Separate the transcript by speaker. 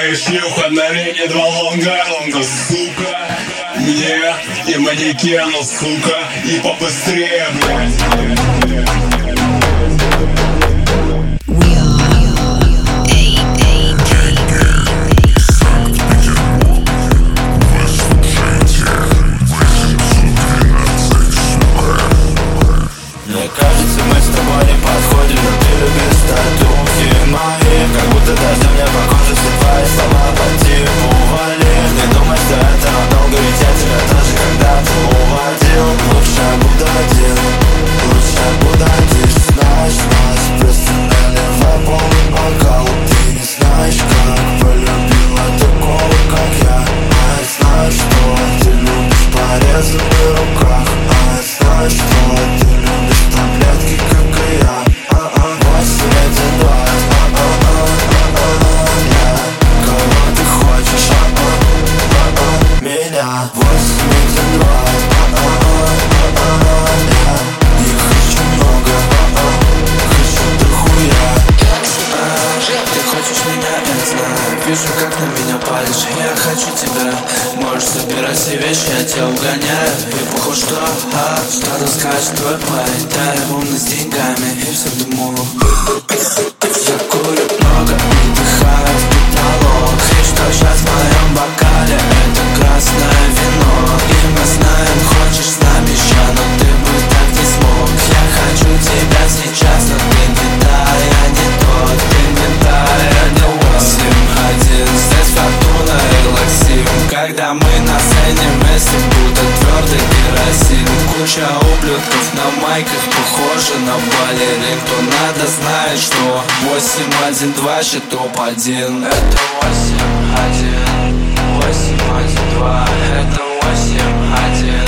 Speaker 1: и шлюха на линии два лонга, сука. Мне и манекену, сука, и побыстрее, блядь.
Speaker 2: Мне кажется, мы с тобой не подходим, но ты любишь татухи мои. Как будто дождем мне по коже все твои слова по типу вали. Не думай, что это надолго, ведь я тебя тоже когда-то уводил. Лучше я буду один, лучше я буду один. Знаешь, нас просто наливай полный бокал. Ты не знаешь, как полюбила такого, как я. А я знаю, что ты любишь порезы в руках. А я знаю, что ты любишь таблетки, как и я. 812. Кого ты хочешь? Меня. 812. Я хочу много, хочу дохуя. Ты хочешь меня, я знаю. Вижу, как на меня палишь. Я хочу тебя. Можешь собирать все вещи, я тебя угоняю. И похуй, что скажет твой парень. Да, я умный с деньгами и все думаю. Я курю много и дыхаю в потолок. И что сейчас в моем бокале? Это красное вино. И мы знаем, хочешь с нами еще, но ты бы так не смог. Я хочу тебя сейчас, но ты не та, я не тот. Ты не та, я не он. 7-1, здесь фортуна и лаксим. Когда мы на сцене вместе, будто твердый керосин. Куча ублюдков на майках, похожи на балерин. Кто надо знает, что 8-1-2 топ-1. Это 8-1, 8-1-2. Это 8-1.